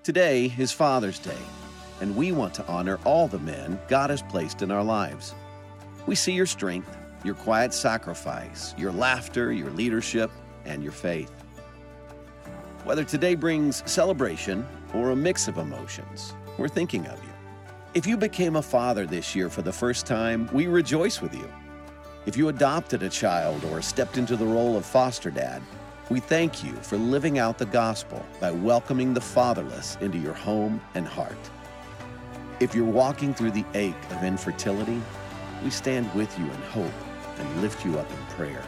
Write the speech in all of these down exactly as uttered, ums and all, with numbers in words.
Today is Father's Day, and we want to honor all the men God has placed in our lives. We see your strength, your quiet sacrifice, your laughter, your leadership, and your faith. Whether today brings celebration or a mix of emotions, we're thinking of you. If you became a father this year for the first time, we rejoice with you. If you adopted a child or stepped into the role of foster dad, we thank you for living out the gospel by welcoming the fatherless into your home and heart. If you're walking through the ache of infertility, we stand with you in hope and lift you up in prayer.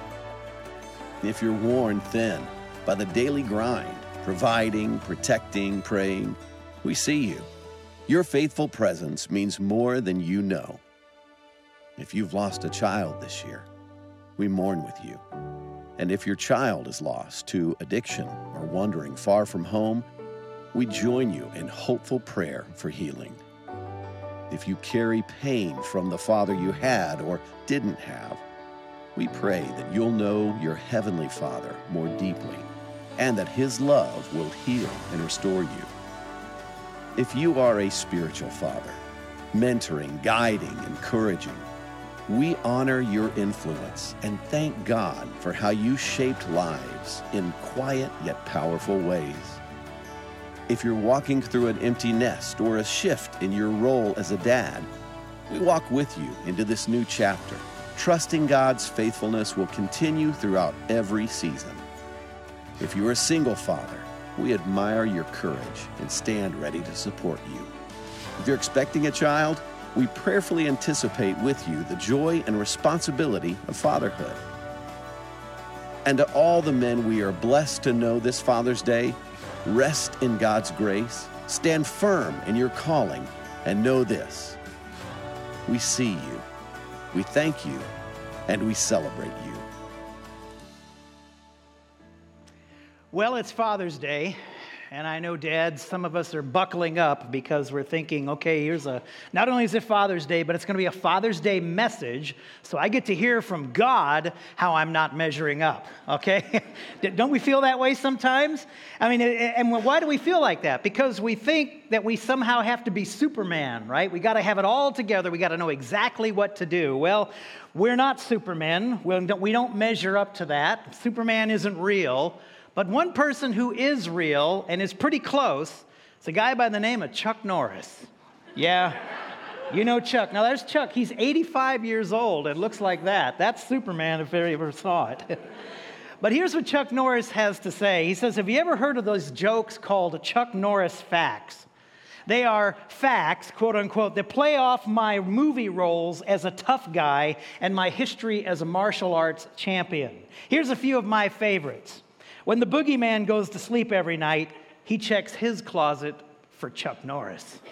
If you're worn thin by the daily grind, providing, protecting, praying, we see you. Your faithful presence means more than you know. If you've lost a child this year, we mourn with you. And if your child is lost to addiction or wandering far from home, we join you in hopeful prayer for healing. If you carry pain from the father you had or didn't have, we pray that you'll know your heavenly Father more deeply and that his love will heal and restore you. If you are a spiritual father, mentoring, guiding, encouraging, we honor your influence and thank God for how you shaped lives in quiet yet powerful ways. If you're walking through an empty nest or a shift in your role as a dad, we walk with you into this new chapter, trusting God's faithfulness will continue throughout every season. If you're a single father, we admire your courage and stand ready to support you. If you're expecting a child, we prayerfully anticipate with you the joy and responsibility of fatherhood. And to all the men we are blessed to know this Father's Day, rest in God's grace, stand firm in your calling, and know this: we see you, we thank you, and we celebrate you. Well, it's Father's Day. And I know, dads, some of us are buckling up because we're thinking, okay, here's a, not only is it Father's Day, but it's going to be a Father's Day message. So I get to hear from God how I'm not measuring up, okay? Don't we feel that way sometimes? I mean, and why do we feel like that? Because we think that we somehow have to be Superman, right? We got to have it all together. We got to know exactly what to do. Well, we're not Supermen. We don't measure up to that. Superman isn't real. But one person who is real and is pretty close is a guy by the name of Chuck Norris. Yeah, you know Chuck. Now, there's Chuck. He's eighty-five years old. It looks like that. That's Superman if I ever saw it. But here's what Chuck Norris has to say. He says, have you ever heard of those jokes called Chuck Norris facts? They are facts, quote unquote, that play off my movie roles as a tough guy and my history as a martial arts champion. Here's a few of my favorites. When the boogeyman goes to sleep every night, he checks his closet for Chuck Norris.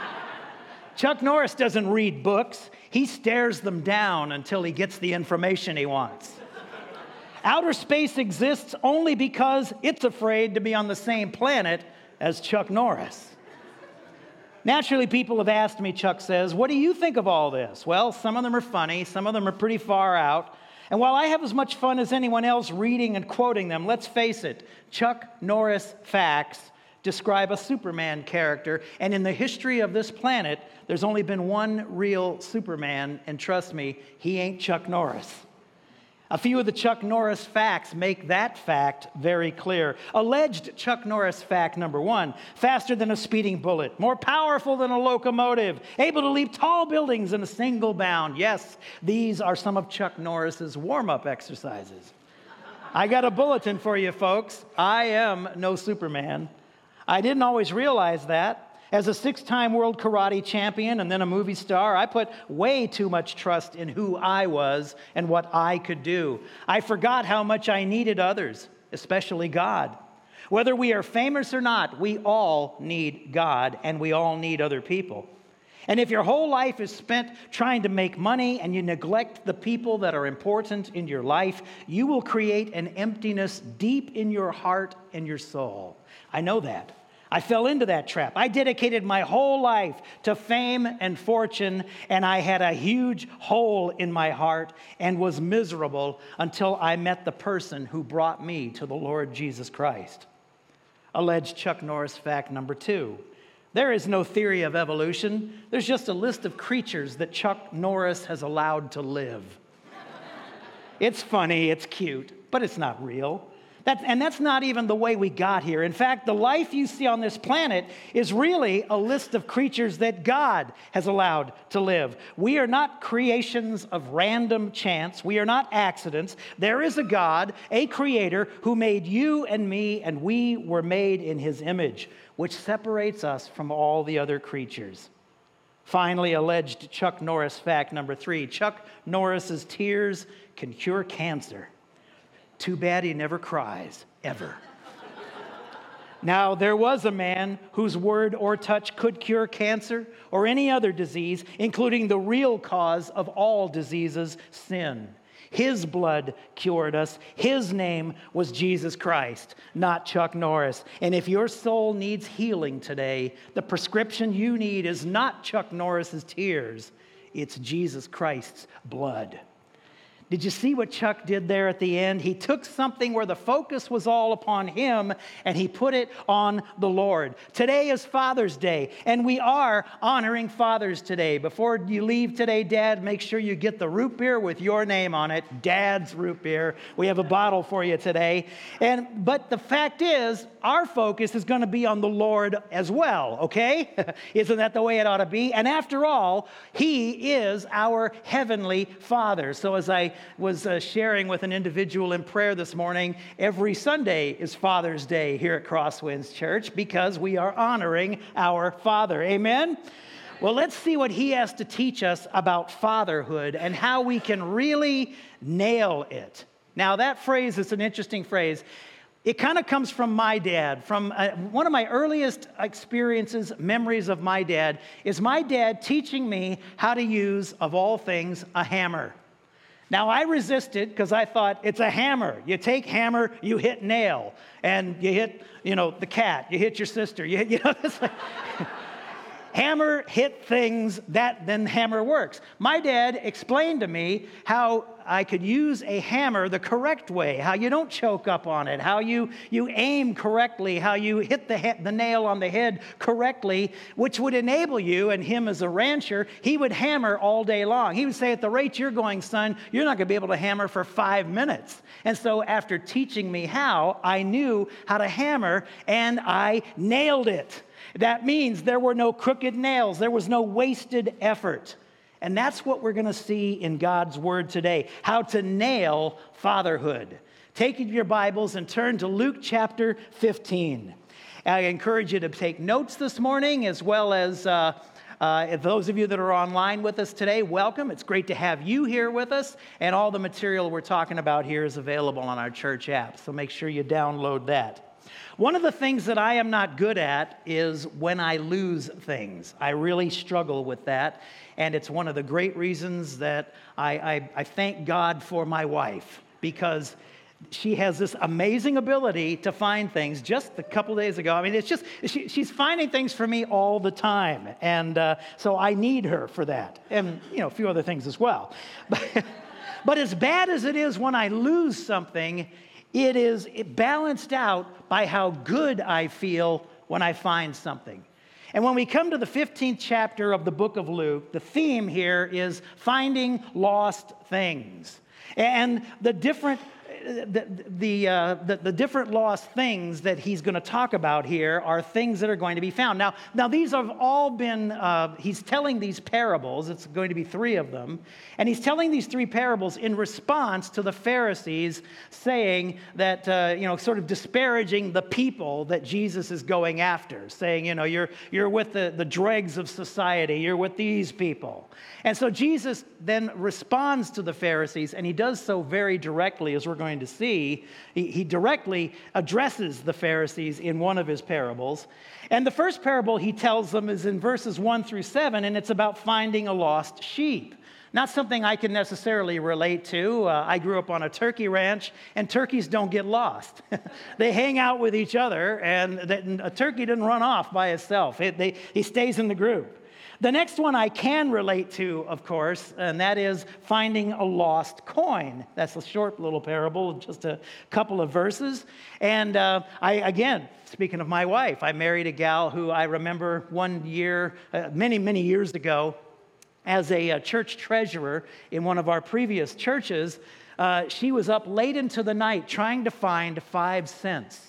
Chuck Norris doesn't read books. He stares them down until he gets the information he wants. Outer space exists only because it's afraid to be on the same planet as Chuck Norris. Naturally, people have asked me, Chuck says, what do you think of all this? Well, some of them are funny. Some of them are pretty far out. And while I have as much fun as anyone else reading and quoting them, let's face it, Chuck Norris facts describe a Superman character. And in the history of this planet, there's only been one real Superman. And trust me, he ain't Chuck Norris. A few of the Chuck Norris facts make that fact very clear. Alleged Chuck Norris fact number one: faster than a speeding bullet, more powerful than a locomotive, able to leap tall buildings in a single bound. Yes, these are some of Chuck Norris's warm-up exercises. I got a bulletin for you, folks. I am no Superman. I didn't always realize that. As a six-time world karate champion and then a movie star, I put way too much trust in who I was and what I could do. I forgot how much I needed others, especially God. Whether we are famous or not, we all need God and we all need other people. And if your whole life is spent trying to make money and you neglect the people that are important in your life, you will create an emptiness deep in your heart and your soul. I know that. I fell into that trap. I dedicated my whole life to fame and fortune, and I had a huge hole in my heart and was miserable until I met the person who brought me to the Lord Jesus Christ. alleged Chuck Norris fact number two. There is no theory of evolution. There's just a list of creatures that Chuck Norris has allowed to live. It's funny, it's cute, but it's not real. That, and that's not even the way we got here. In fact, the life you see on this planet is really a list of creatures that God has allowed to live. We are not creations of random chance. We are not accidents. There is a God, a creator, who made you and me, and we were made in his image, which separates us from all the other creatures. Finally, alleged Chuck Norris fact number three. Chuck Norris's tears can cure cancer. Too bad he never cries, ever. Now, there was a man whose word or touch could cure cancer or any other disease, including the real cause of all diseases, sin. His blood cured us. His name was Jesus Christ, not Chuck Norris. And if your soul needs healing today, the prescription you need is not Chuck Norris's tears. It's Jesus Christ's blood. Did you see what Chuck did there at the end? He took something where the focus was all upon him and he put it on the Lord. Today is Father's Day, and we are honoring fathers today. Before you leave today, Dad, make sure you get the root beer with your name on it, Dad's root beer. We have a bottle for you today. And but the fact is, our focus is going to be on the Lord as well, okay? Isn't that the way it ought to be? And after all, he is our heavenly Father. So as I was uh, sharing with an individual in prayer this morning, every Sunday is Father's Day here at Crosswinds Church because we are honoring our Father. Amen? Well, let's see what he has to teach us about fatherhood and how we can really nail it. Now, that phrase is an interesting phrase. It kind of comes from my dad. From uh, one of my earliest experiences, memories of my dad, is my dad teaching me how to use, of all things, a hammer. Now, I resisted because I thought it's a hammer. You take hammer, you hit nail, and you hit, you know, the cat. You hit your sister. You hit, you know, it's like hammer hit things. That then hammer works. My dad explained to me how I could use a hammer the correct way, how you don't choke up on it, how you, you aim correctly, how you hit the, he- the nail on the head correctly, which would enable you, and him as a rancher, he would hammer all day long. He would say, at the rate you're going, son, you're not going to be able to hammer for five minutes. And so after teaching me how, I knew how to hammer, and I nailed it. That means there were no crooked nails. There was no wasted effort. And that's what we're going to see in God's Word today, how to nail fatherhood. Take your Bibles and turn to Luke chapter fifteen. I encourage you to take notes this morning, as well as uh, uh, those of you that are online with us today, welcome. It's great to have you here with us, and all the material we're talking about here is available on our church app, so make sure you download that. One of the things that I am not good at is when I lose things. I really struggle with that, and it's one of the great reasons that I, I, I thank God for my wife, because she has this amazing ability to find things. Just a couple days ago, I mean, it's just, she, she's finding things for me all the time, and uh, so I need her for that, and, you know, a few other things as well. But, but as bad as it is when I lose something, it is balanced out by how good I feel when I find something. And when we come to the fifteenth chapter of the book of Luke, the theme here is finding lost things. And the different the the, uh, the the different lost things that he's going to talk about here are things that are going to be found. Now, now these have all been, uh, he's telling these parables. It's going to be three of them. And he's telling these three parables in response to the Pharisees saying that, uh, you know, sort of disparaging the people that Jesus is going after, saying, you know, you're, you're with the, the dregs of society. You're with these people. And so Jesus then responds to the Pharisees, and he does so very directly, as we're going to see. He, he directly addresses the Pharisees in one of his parables. And the first parable he tells them is in verses one through seven, and it's about finding a lost sheep. Not something I can necessarily relate to. Uh, I grew up on a turkey ranch, and turkeys don't get lost. They hang out with each other, and a turkey doesn't run off by itself. It, they, he stays in the group. The next one I can relate to, of course, and that is finding a lost coin. That's a short little parable, just a couple of verses. And uh, I, again, speaking of my wife, I married a gal who I remember one year, uh, many, many years ago, as a, a church treasurer in one of our previous churches. Uh, she was up late into the night trying to find five cents.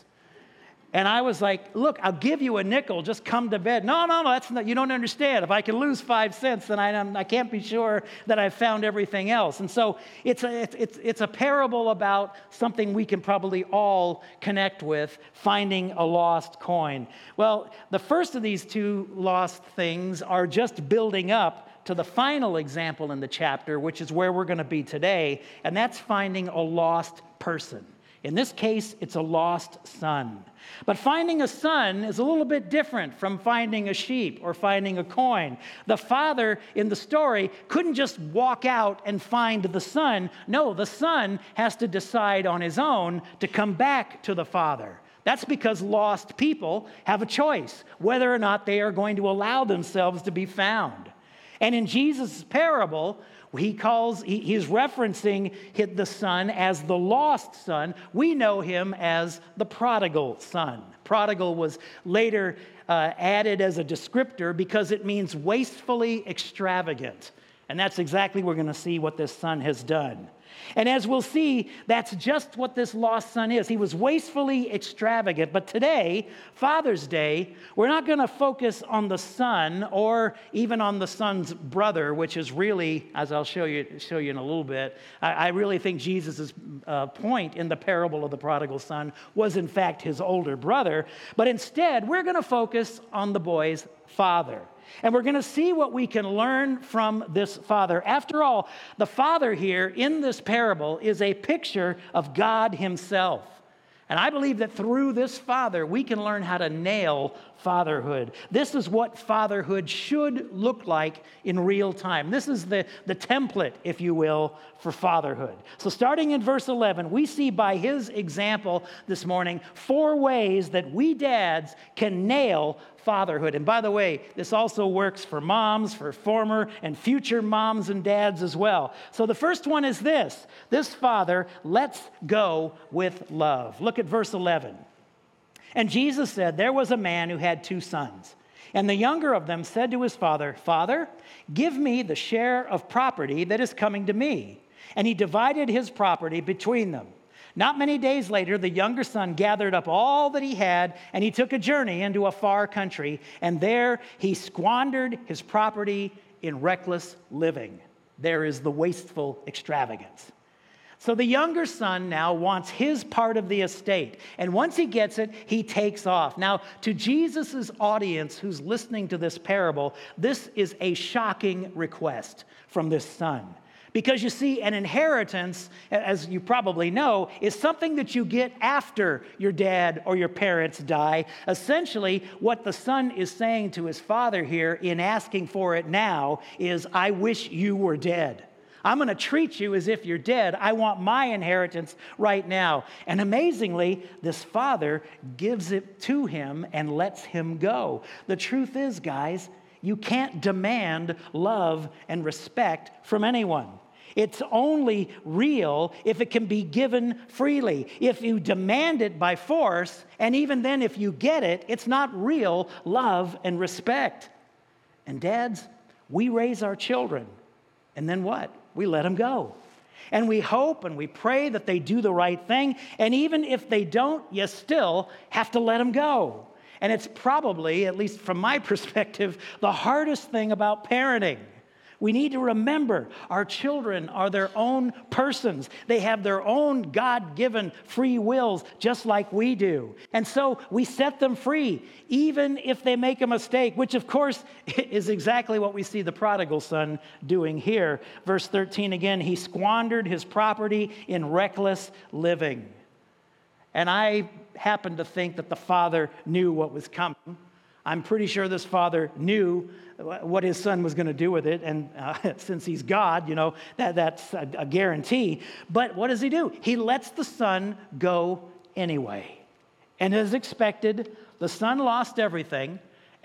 And I was like, look, I'll give you a nickel, just come to bed. No, no, no, that's not, you don't understand. If I can lose five cents, then I, I can't be sure that I've found everything else. And so it's a, it's, it's a parable about something we can probably all connect with, finding a lost coin. Well, the first of these two lost things are just building up to the final example in the chapter, which is where we're going to be today, and that's finding a lost person. In this case, it's a lost son. But finding a son is a little bit different from finding a sheep or finding a coin. The father in the story couldn't just walk out and find the son. No, the son has to decide on his own to come back to the father. That's because lost people have a choice whether or not they are going to allow themselves to be found. And in Jesus' parable, he calls, he, he's referencing the son as the lost son. We know him as the prodigal son. Prodigal was later uh, added as a descriptor because it means wastefully extravagant. And that's exactly what we're going to see what this son has done. And as we'll see, that's just what this lost son is. He was wastefully extravagant. But today, Father's Day, we're not going to focus on the son or even on the son's brother, which is really, as I'll show you show you in a little bit, I, I really think Jesus' uh, point in the parable of the prodigal son was in fact his older brother. But instead, we're going to focus on the boy's father. And we're going to see what we can learn from this father. After all, the father here in this parable is a picture of God himself. And I believe that through this father, we can learn how to nail fatherhood. This is what fatherhood should look like in real time. This is the, the template, if you will, for fatherhood. So starting in verse eleven, we see by his example this morning four ways that we dads can nail fatherhood. And by the way, this also works for moms, for former and future moms and dads as well. So the first one is this. This father lets go with love. Look at verse eleven. And Jesus said, there was a man who had two sons. And the younger of them said to his father, Father, give me the share of property that is coming to me. And he divided his property between them. Not many days later, the younger son gathered up all that he had, and he took a journey into a far country, and there he squandered his property in reckless living. There is the wasteful extravagance. So the younger son now wants his part of the estate, and once he gets it, he takes off. Now, to Jesus' audience who's listening to this parable, this is a shocking request from this son. Because you see, an inheritance, as you probably know, is something that you get after your dad or your parents die. Essentially, what the son is saying to his father here in asking for it now is, I wish you were dead. I'm going to treat you as if you're dead. I want my inheritance right now. And amazingly, this father gives it to him and lets him go. The truth is, guys, you can't demand love and respect from anyone. It's only real if it can be given freely. If you demand it by force, and even then if you get it, it's not real love and respect. And dads, we raise our children, and then what? We let them go. And we hope and we pray that they do the right thing, and even if they don't, you still have to let them go. And it's probably, at least from my perspective, the hardest thing about parenting. We need to remember our children are their own persons. They have their own God-given free wills, just like we do. And so we set them free, even if they make a mistake, which of course is exactly what we see the prodigal son doing here. Verse thirteen again, he squandered his property in reckless living. And I happen to think that the father knew what was coming. I'm pretty sure this father knew what his son was going to do with it. And uh, since he's God, you know, that, that's a, a guarantee. But what does he do? He lets the son go anyway. And as expected, the son lost everything.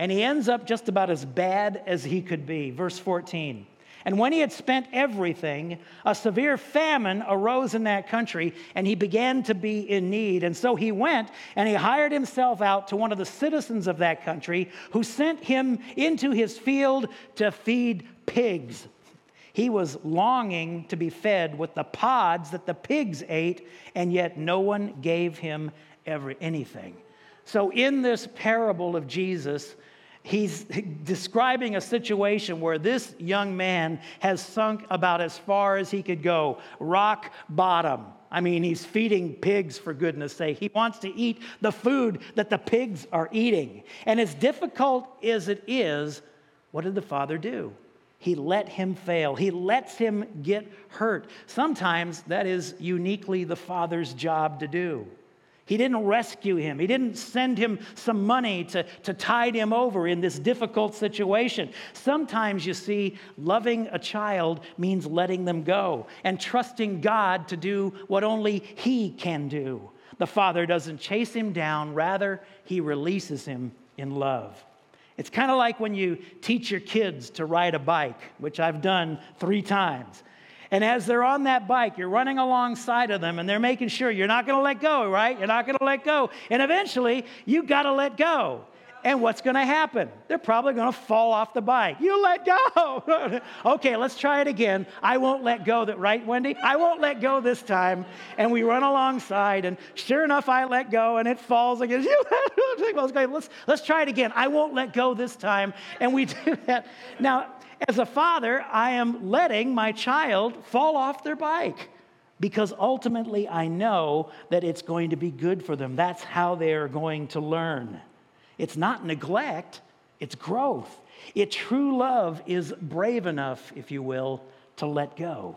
And he ends up just about as bad as he could be. Verse fourteen. And when he had spent everything, a severe famine arose in that country, and he began to be in need. And so he went and he hired himself out to one of the citizens of that country, who sent him into his field to feed pigs. He was longing to be fed with the pods that the pigs ate, and yet no one gave him ever anything. So in this parable of Jesus, he's describing a situation where this young man has sunk about as far as he could go, rock bottom. I mean, he's feeding pigs, for goodness sake. He wants to eat the food that the pigs are eating. And as difficult as it is, what did the father do? He let him fail. He lets him get hurt. Sometimes that is uniquely the father's job to do. He didn't rescue him. He didn't send him some money to, to tide him over in this difficult situation. Sometimes, you see, loving a child means letting them go and trusting God to do what only He can do. The Father doesn't chase him down. Rather, He releases him in love. It's kind of like when you teach your kids to ride a bike, which I've done three times. And as they're on that bike, you're running alongside of them, and they're making sure you're not going to let go, right? You're not going to let go. And eventually, you got to let go. And what's going to happen? They're probably going to fall off the bike. You let go. Okay, let's try it again. I won't let go. That right, Wendy? I won't let go this time. And we run alongside, and sure enough, I let go, and it falls again. You let let's, let's try it again. I won't let go this time. And we do that. Now, as a father, I am letting my child fall off their bike because ultimately I know that it's going to be good for them. That's how they are going to learn. It's not neglect, it's growth. It true love is brave enough, if you will, to let go.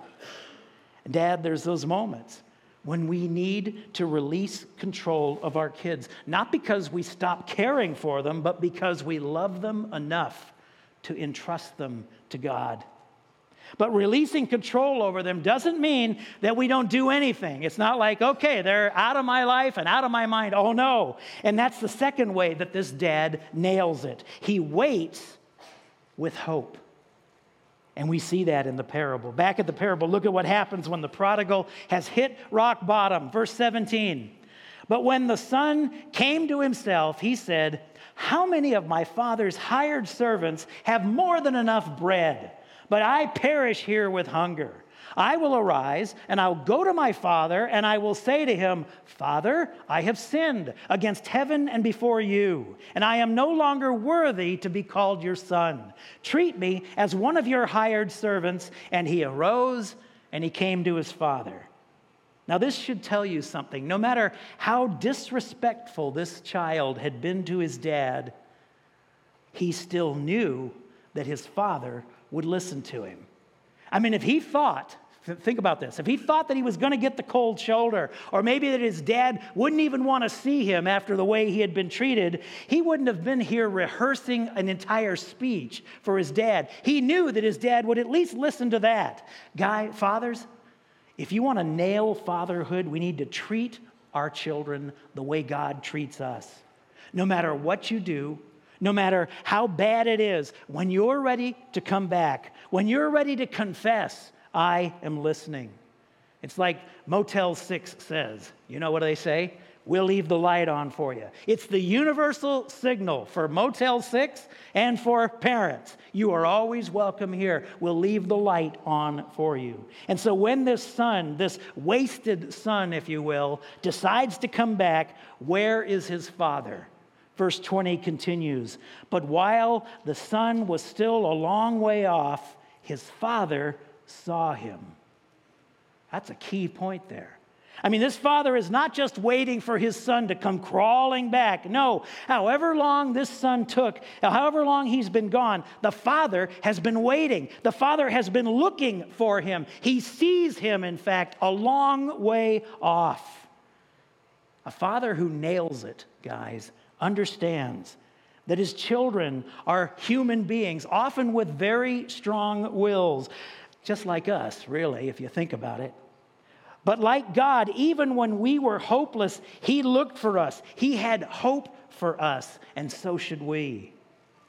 Dad, there's those moments when we need to release control of our kids, not because we stop caring for them, but because we love them enough to entrust them to God. But releasing control over them doesn't mean that we don't do anything. It's not like, okay, they're out of my life and out of my mind. Oh, no. And that's the second way that this dad nails it. He waits with hope. And we see that in the parable. Back at the parable, look at what happens when the prodigal has hit rock bottom. Verse seventeen. But when the son came to himself, he said, how many of my father's hired servants have more than enough bread? But I perish here with hunger. I will arise, and I'll go to my father, and I will say to him, Father, I have sinned against heaven and before you, and I am no longer worthy to be called your son. Treat me as one of your hired servants. And he arose, and he came to his father. Now, this should tell you something. No matter how disrespectful this child had been to his dad, he still knew that his father would listen to him. I mean, if he thought, think about this, if he thought that he was going to get the cold shoulder, or maybe that his dad wouldn't even want to see him after the way he had been treated, he wouldn't have been here rehearsing an entire speech for his dad. He knew that his dad would at least listen to that. Guy, fathers, if you want to nail fatherhood, we need to treat our children the way God treats us. No matter what you do, no matter how bad it is, when you're ready to come back, when you're ready to confess, I am listening. It's like Motel six says. You know what they say? We'll leave the light on for you. It's the universal signal for Motel six and for parents. You are always welcome here. We'll leave the light on for you. And so when this son, this wasted son, if you will, decides to come back, where is his father? Verse twenty continues, but while the son was still a long way off, his father saw him. That's a key point there. I mean, this father is not just waiting for his son to come crawling back. No, however long this son took, however long he's been gone, the father has been waiting. The father has been looking for him. He sees him, in fact, a long way off. A father who nails it, guys, understands that his children are human beings, often with very strong wills, just like us, really, if you think about it. But like God, even when we were hopeless, he looked for us. He had hope for us, and so should we.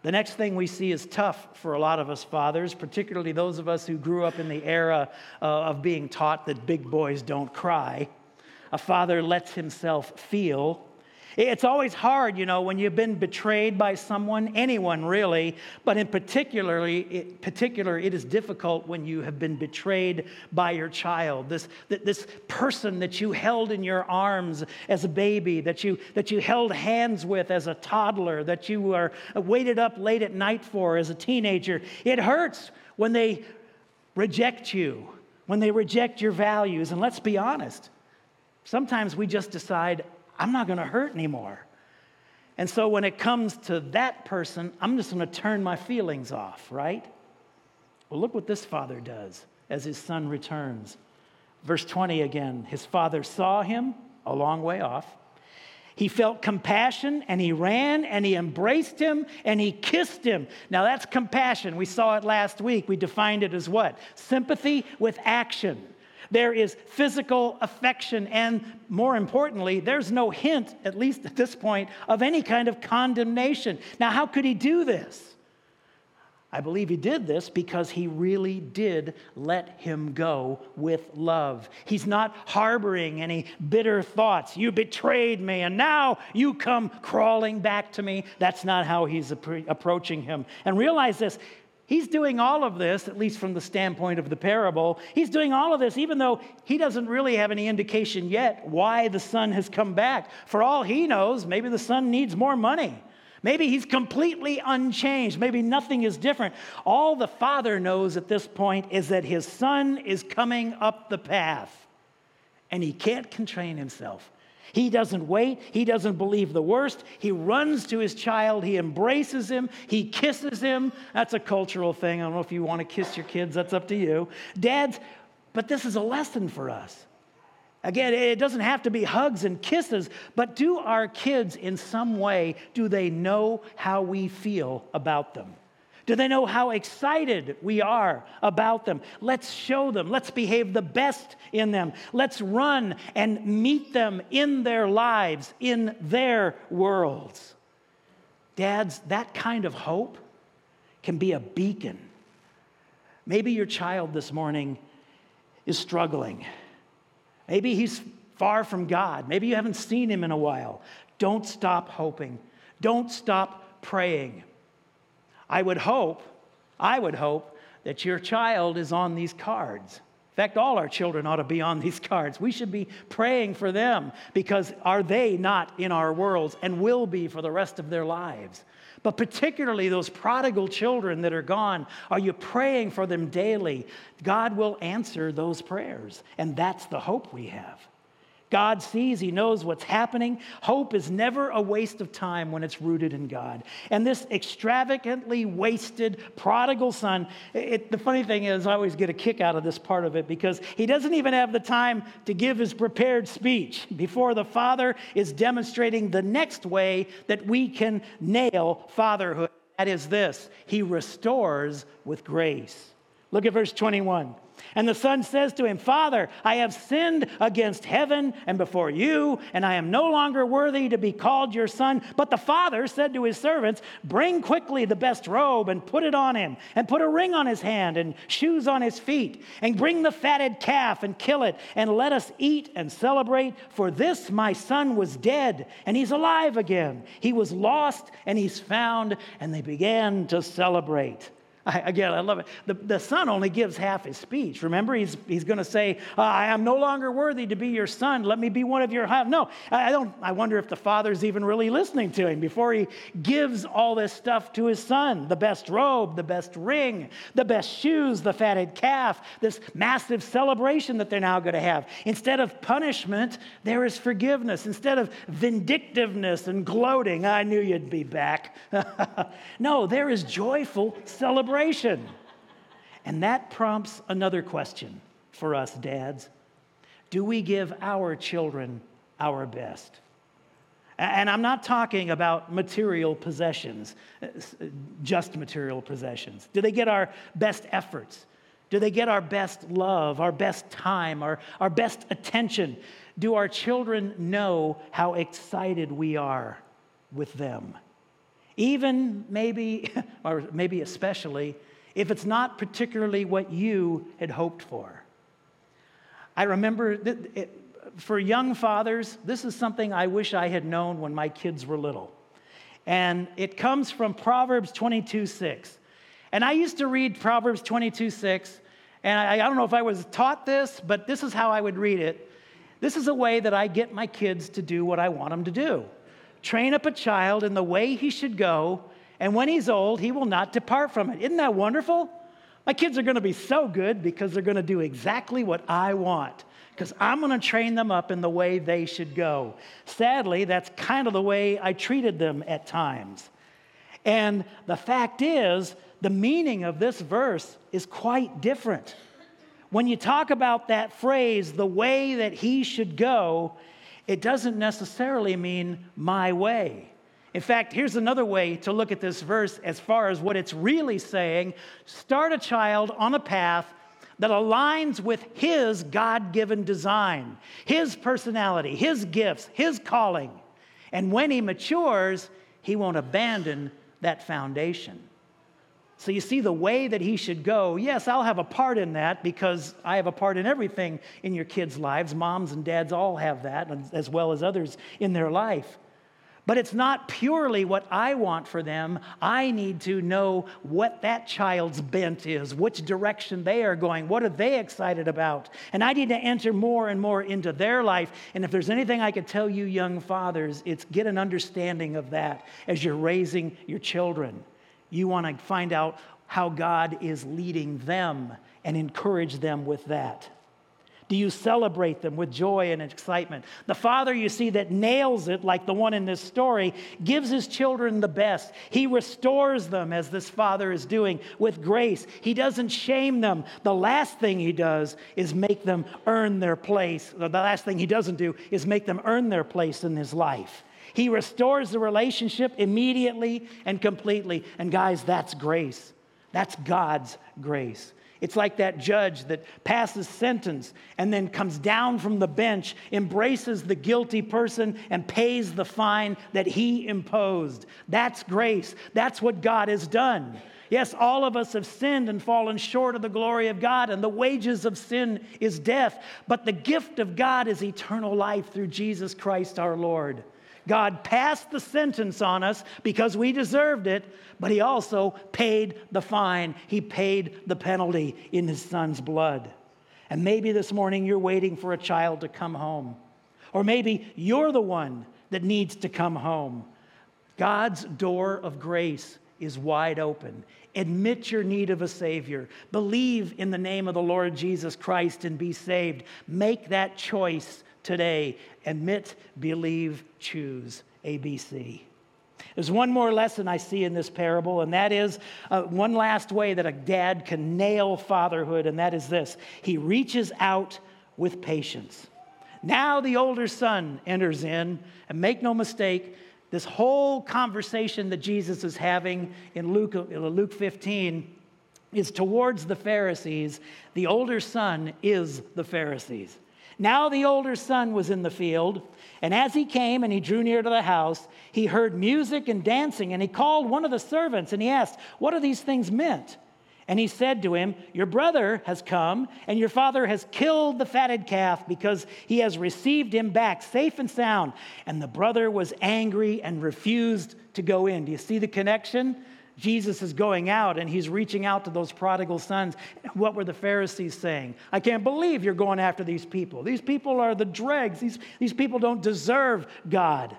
The next thing we see is tough for a lot of us fathers, particularly those of us who grew up in the era uh, of being taught that big boys don't cry. A father lets himself feel. It's always hard, you know, when you've been betrayed by someone, anyone really, but in particularly, it, particular, it is difficult when you have been betrayed by your child. This, this person that you held in your arms as a baby, that you, that you held hands with as a toddler, that you were waited up late at night for as a teenager. It hurts when they reject you, when they reject your values. And let's be honest, sometimes we just decide, I'm not going to hurt anymore. And so when it comes to that person, I'm just going to turn my feelings off, right? Well, look what this father does as his son returns. Verse twenty again, his father saw him a long way off. He felt compassion, and he ran, and he embraced him, and he kissed him. Now that's compassion. We saw it last week. We defined it as what? Sympathy with action. There is physical affection, and more importantly, there's no hint, at least at this point, of any kind of condemnation. Now, how could he do this? I believe he did this because he really did let him go with love. He's not harboring any bitter thoughts. You betrayed me, and now you come crawling back to me. That's not how he's appro- approaching him. And realize this. He's doing all of this, at least from the standpoint of the parable. He's doing all of this even though he doesn't really have any indication yet why the son has come back. For all he knows, maybe the son needs more money. Maybe he's completely unchanged. Maybe nothing is different. All the father knows at this point is that his son is coming up the path, and he can't contain himself. He doesn't wait. He doesn't believe the worst. He runs to his child. He embraces him. He kisses him. That's a cultural thing. I don't know if you want to kiss your kids. That's up to you. Dads, but this is a lesson for us. Again, it doesn't have to be hugs and kisses, but do our kids in some way, do they know how we feel about them? Do they know how excited we are about them? Let's show them. Let's behave the best in them. Let's run and meet them in their lives, in their worlds. Dads, that kind of hope can be a beacon. Maybe your child this morning is struggling. Maybe he's far from God. Maybe you haven't seen him in a while. Don't stop hoping. Don't stop praying. I would hope, I would hope that your child is on these cards. In fact, all our children ought to be on these cards. We should be praying for them because are they not in our worlds and will be for the rest of their lives? But particularly those prodigal children that are gone, are you praying for them daily? God will answer those prayers, and that's the hope we have. God sees, he knows what's happening. Hope is never a waste of time when it's rooted in God. And this extravagantly wasted prodigal son, it, the funny thing is I always get a kick out of this part of it because he doesn't even have the time to give his prepared speech before the father is demonstrating the next way that we can nail fatherhood. That is this, he restores with grace. Look at verse twenty-one. And the son says to him, Father, I have sinned against heaven and before you, and I am no longer worthy to be called your son. But the father said to his servants, Bring quickly the best robe and put it on him, and put a ring on his hand and shoes on his feet, and bring the fatted calf and kill it, and let us eat and celebrate. For this my son was dead, and he's alive again. He was lost, and he's found. And they began to celebrate. I, again, I love it. The, the son only gives half his speech. Remember, he's, he's going to say, I am no longer worthy to be your son. Let me be one of your house. No, I, I don't. I wonder if the father's even really listening to him before he gives all this stuff to his son. The best robe, the best ring, the best shoes, the fatted calf, this massive celebration that they're now going to have. Instead of punishment, there is forgiveness. Instead of vindictiveness and gloating, I knew you'd be back. No, there is joyful celebration. And that prompts another question for us dads. Do we give our children our best? And I'm not talking about material possessions, just material possessions. Do they get our best efforts? Do they get our best love, our best time, our, our best attention? Do our children know how excited we are with them? even maybe, or maybe especially, if it's not particularly what you had hoped for. I remember that it, for young fathers, this is something I wish I had known when my kids were little. And it comes from Proverbs twenty-two six. And I used to read Proverbs twenty-two six, and I, I don't know if I was taught this, but this is how I would read it. This is a way that I get my kids to do what I want them to do. Train up a child in the way he should go, and when he's old, he will not depart from it. Isn't that wonderful? My kids are going to be so good because they're going to do exactly what I want, because I'm going to train them up in the way they should go. Sadly, that's kind of the way I treated them at times. And the fact is, the meaning of this verse is quite different. When you talk about that phrase, the way that he should go, it doesn't necessarily mean my way. In fact, here's another way to look at this verse as far as what it's really saying. Start a child on a path that aligns with his God-given design, his personality, his gifts, his calling. And when he matures, he won't abandon that foundation. So you see the way that he should go. Yes, I'll have a part in that because I have a part in everything in your kids' lives. Moms and dads all have that, as well as others in their life. But it's not purely what I want for them. I need to know what that child's bent is, which direction they are going, what are they excited about. And I need to enter more and more into their life. And if there's anything I could tell you young fathers, it's get an understanding of that as you're raising your children. You want to find out how God is leading them and encourage them with that. Do you celebrate them with joy and excitement? The father, you see, that nails it, like the one in this story, gives his children the best. He restores them, as this father is doing, with grace. He doesn't shame them. The last thing he does is make them earn their place. The last thing he doesn't do is make them earn their place in his life. He restores the relationship immediately and completely. And guys, that's grace. That's God's grace. It's like that judge that passes sentence and then comes down from the bench, embraces the guilty person, and pays the fine that he imposed. That's grace. That's what God has done. Yes, all of us have sinned and fallen short of the glory of God, and the wages of sin is death. But the gift of God is eternal life through Jesus Christ our Lord. God passed the sentence on us because we deserved it, but he also paid the fine. He paid the penalty in his son's blood. And maybe this morning you're waiting for a child to come home. Or maybe you're the one that needs to come home. God's door of grace is wide open. Admit your need of a Savior. Believe in the name of the Lord Jesus Christ and be saved. Make that choice today. Admit, believe, choose. A B C. There's one more lesson I see in this parable, and that is uh, one last way that a dad can nail fatherhood, and that is this. He reaches out with patience. Now the older son enters in, and make no mistake, this whole conversation that Jesus is having in Luke, Luke fifteen is towards the Pharisees. The older son is the Pharisees. Now the older son was in the field, and as he came and he drew near to the house, he heard music and dancing, and he called one of the servants, and he asked, "What are these things meant?" And he said to him, "Your brother has come, and your father has killed the fatted calf because he has received him back safe and sound." And the brother was angry and refused to go in. Do you see the connection? Jesus is going out and he's reaching out to those prodigal sons. What were the Pharisees saying? "I can't believe you're going after these people. These people are the dregs. These, these people don't deserve God."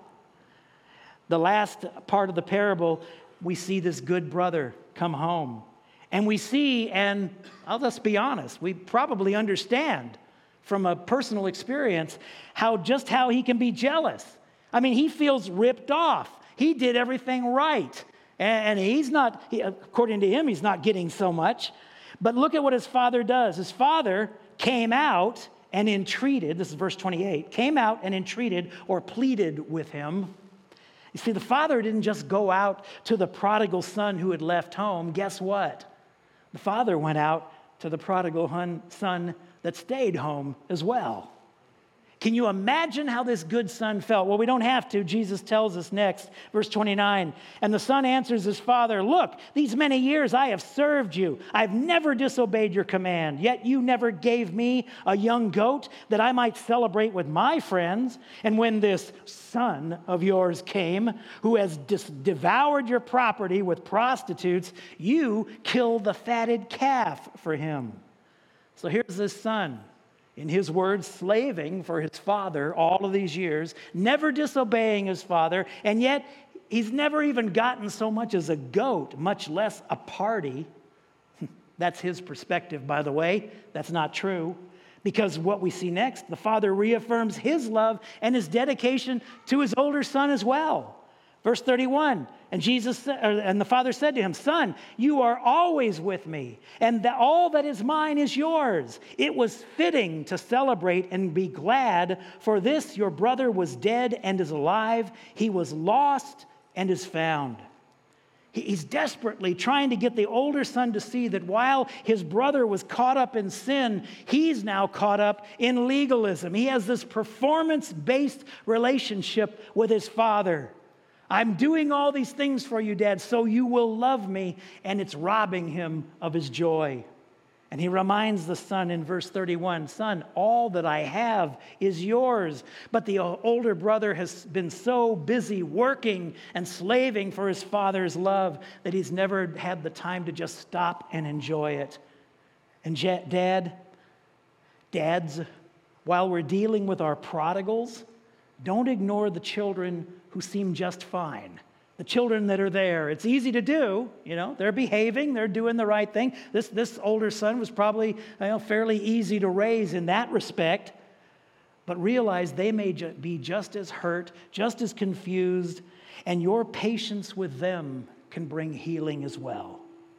The last part of the parable, we see this good brother come home. And we see, and I'll just be honest, we probably understand from a personal experience how just how he can be jealous. I mean, he feels ripped off. He did everything right. And he's not, he, according to him, he's not getting so much. But look at what his father does. His father came out and entreated, this is verse twenty-eight, came out and entreated or pleaded with him. You see, the father didn't just go out to the prodigal son who had left home. Guess what? The father went out to the prodigal son that stayed home as well. Can you imagine how this good son felt? Well, we don't have to. Jesus tells us next, verse twenty-nine. And the son answers his father, look, these many years I have served you. I've never disobeyed your command, yet you never gave me a young goat that I might celebrate with my friends. And when this son of yours came, who has dis- devoured your property with prostitutes, you killed the fatted calf for him. So here's this son, in his words, slaving for his father all of these years, never disobeying his father, and yet he's never even gotten so much as a goat, much less a party. That's his perspective, by the way. That's not true. Because what we see next, the father reaffirms his love and his dedication to his older son as well. Verse thirty-one, and Jesus and the father said to him, son, you are always with me, and that all that is mine is yours. It was fitting to celebrate and be glad, for this your brother was dead and is alive. He was lost and is found. He's desperately trying to get the older son to see that while his brother was caught up in sin, he's now caught up in legalism. He has this performance-based relationship with his father. I'm doing all these things for you, Dad, so you will love me, and it's robbing him of his joy. And he reminds the son in verse thirty-one, son, all that I have is yours. But the older brother has been so busy working and slaving for his father's love that he's never had the time to just stop and enjoy it. And dad, dads, while we're dealing with our prodigals, don't ignore the children who seem just fine. The children that are there. It's easy to do, you know, they're behaving, they're doing the right thing. This, this older son was probably you know, fairly easy to raise in that respect, but realize they may ju- be just as hurt, just as confused, and your patience with them can bring healing as well.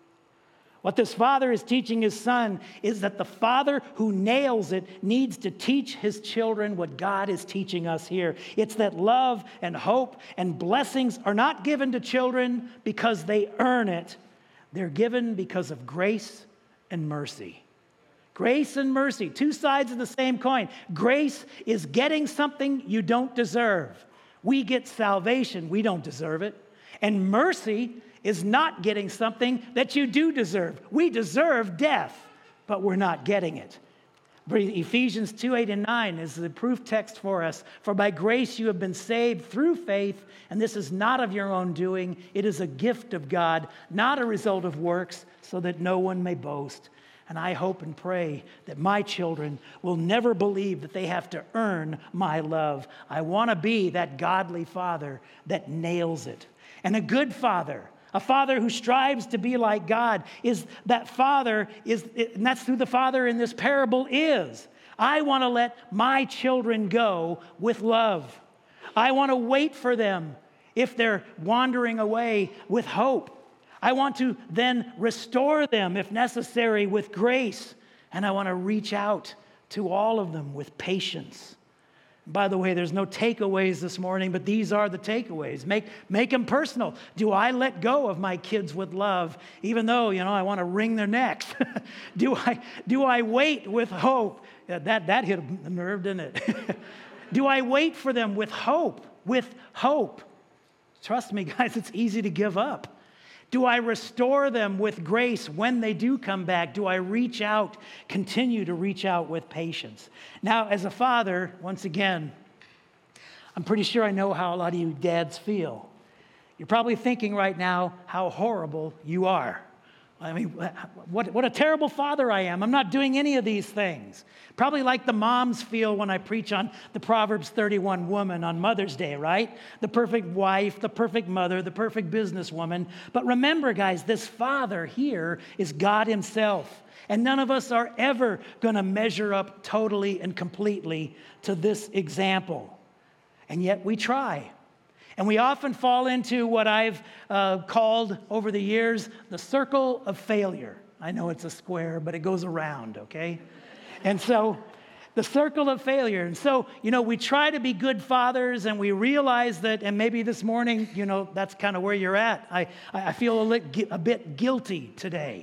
What this father is teaching his son is that the father who nails it needs to teach his children what God is teaching us here. It's that love and hope and blessings are not given to children because they earn it. They're given because of grace and mercy. Grace and mercy, two sides of the same coin. Grace is getting something you don't deserve. We get salvation, we don't deserve it. And mercy is not getting something that you do deserve. We deserve death, but we're not getting it. Ephesians two, eight, and nine is the proof text for us. For by grace you have been saved through faith, and this is not of your own doing. It is a gift of God, not a result of works, so that no one may boast. And I hope and pray that my children will never believe that they have to earn my love. I want to be that godly father that nails it. And a good father, a father who strives to be like God, is that father, is, and that's who the father in this parable is. I want to let my children go with love. I want to wait for them if they're wandering away with hope. I want to then restore them if necessary with grace. And I want to reach out to all of them with patience. By the way, there's no takeaways this morning, but these are the takeaways. Make, make them personal. Do I let go of my kids with love, even though, you know, I want to wring their necks? do I do I wait with hope? Yeah, that, that hit a nerve, didn't it? Do I wait for them with hope? With hope. Trust me, guys, it's easy to give up. Do I restore them with grace when they do come back? Do I reach out, continue to reach out with patience? Now, as a father, once again, I'm pretty sure I know how a lot of you dads feel. You're probably thinking right now how horrible you are. I mean, what, what a terrible father I am. I'm not doing any of these things. Probably like the moms feel when I preach on the Proverbs thirty-one woman on Mother's Day, right? The perfect wife, the perfect mother, the perfect businesswoman. But remember, guys, this father here is God himself. And none of us are ever going to measure up totally and completely to this example. And yet we try. And we often fall into what I've uh, called over the years the circle of failure. I know it's a square, but it goes around, okay? And so the circle of failure. And so, you know, we try to be good fathers, and we realize that, and maybe this morning, you know, that's kind of where you're at. I, I feel a, lit, a bit guilty today.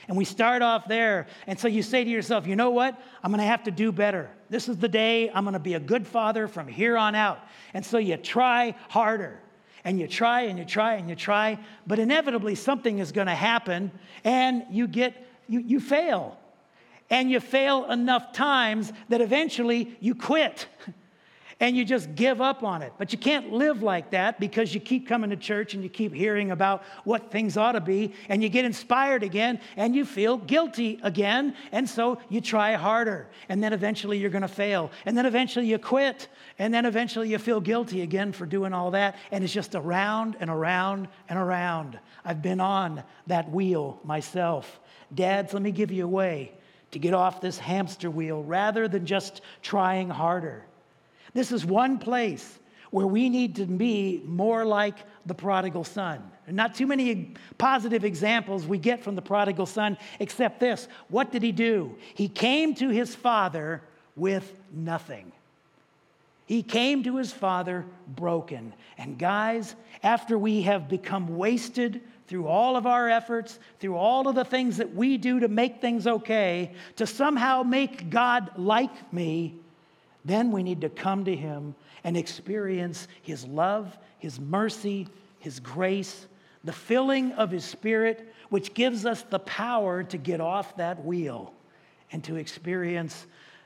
And we start off there. And so you say to yourself, you know what? I'm going to have to do better. This is the day I'm going to be a good father from here on out. And so you try harder. And you try and you try and you try. But inevitably something is going to happen. And you get, you, you fail. And you fail enough times that eventually you quit. And you just give up on it. But you can't live like that because you keep coming to church and you keep hearing about what things ought to be, and you get inspired again and you feel guilty again, and so you try harder, and then eventually you're going to fail, and then eventually you quit, and then eventually you feel guilty again for doing all that, and it's just around and around and around. I've been on that wheel myself. Dads, let me give you a way to get off this hamster wheel rather than just trying harder. This is one place where we need to be more like the prodigal son. And not too many positive examples we get from the prodigal son, except this. What did he do? He came to his father with nothing. He came to his father broken. And guys, after we have become wasted through all of our efforts, through all of the things that we do to make things okay, to somehow make God like me, then we need to come to him and experience his love, his mercy, his grace, the filling of his Spirit, which gives us the power to get off that wheel and to experience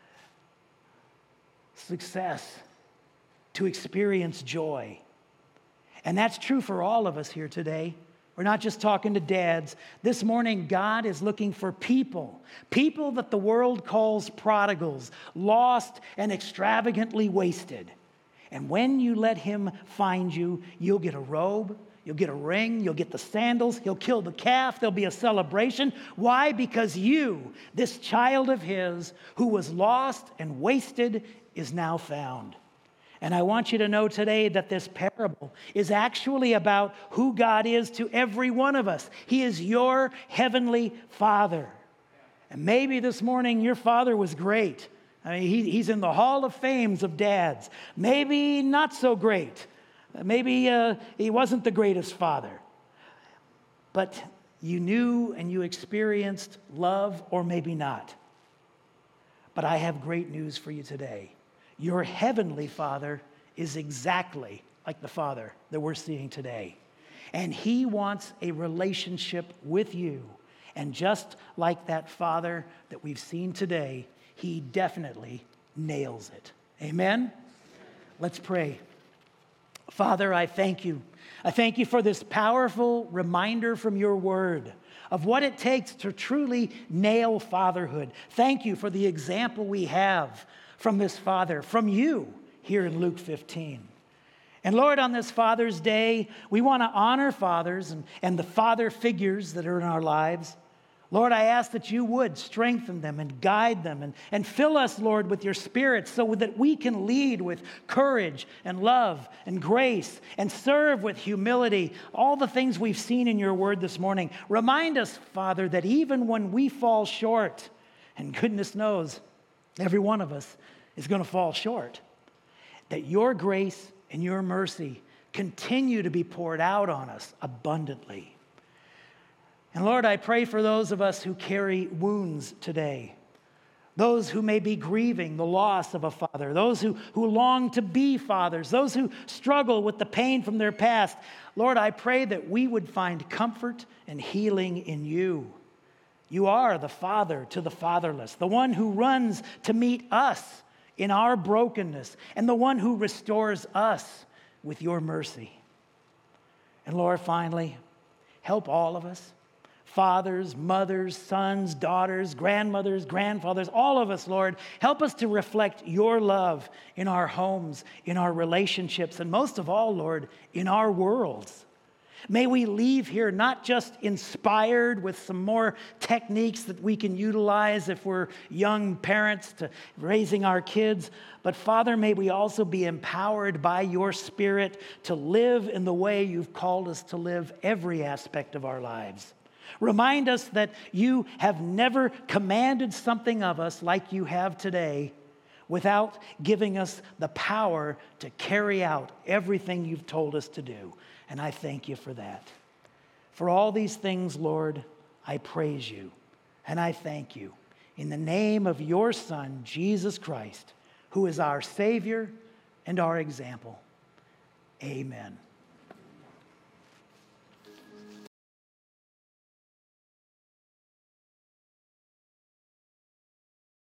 success, to experience joy. And that's true for all of us here today. We're not just talking to dads. This morning, God is looking for people, people that the world calls prodigals, lost and extravagantly wasted. And when you let him find you, you'll get a robe, you'll get a ring, you'll get the sandals, he'll kill the calf, there'll be a celebration. Why? Because you, this child of his, who was lost and wasted, is now found. And I want you to know today that this parable is actually about who God is to every one of us. He is your heavenly Father. And maybe this morning your father was great. I mean, he, he's in the Hall of Fames of dads. Maybe not so great. Maybe uh, he wasn't the greatest father. But you knew and you experienced love, or maybe not. But I have great news for you today. Your heavenly Father is exactly like the Father that we're seeing today. And he wants a relationship with you. And just like that Father that we've seen today, he definitely nails it. Amen? Let's pray. Father, I thank you. I thank you for this powerful reminder from your word of what it takes to truly nail fatherhood. Thank you for the example we have from this father, from you, here in Luke fifteen. And Lord, on this Father's Day, we want to honor fathers and, and the father figures that are in our lives. Lord, I ask that you would strengthen them and guide them and, and fill us, Lord, with your Spirit so that we can lead with courage and love and grace and serve with humility, all the things we've seen in your word this morning. Remind us, Father, that even when we fall short, and goodness knows, every one of us is going to fall short, that your grace and your mercy continue to be poured out on us abundantly. And Lord, I pray for those of us who carry wounds today, those who may be grieving the loss of a father, those who, who long to be fathers, those who struggle with the pain from their past. Lord, I pray that we would find comfort and healing in you. You are the Father to the fatherless, the one who runs to meet us in our brokenness, and the one who restores us with your mercy. And Lord, finally, help all of us, fathers, mothers, sons, daughters, grandmothers, grandfathers, all of us, Lord, help us to reflect your love in our homes, in our relationships, and most of all, Lord, in our worlds. May we leave here not just inspired with some more techniques that we can utilize if we're young parents to raising our kids, but Father, may we also be empowered by your Spirit to live in the way you've called us to live every aspect of our lives. Remind us that you have never commanded something of us like you have today without giving us the power to carry out everything you've told us to do. And I thank you for that. For all these things, Lord, I praise you And I thank you in the name of your Son, Jesus Christ, who is our Savior and our example. Amen.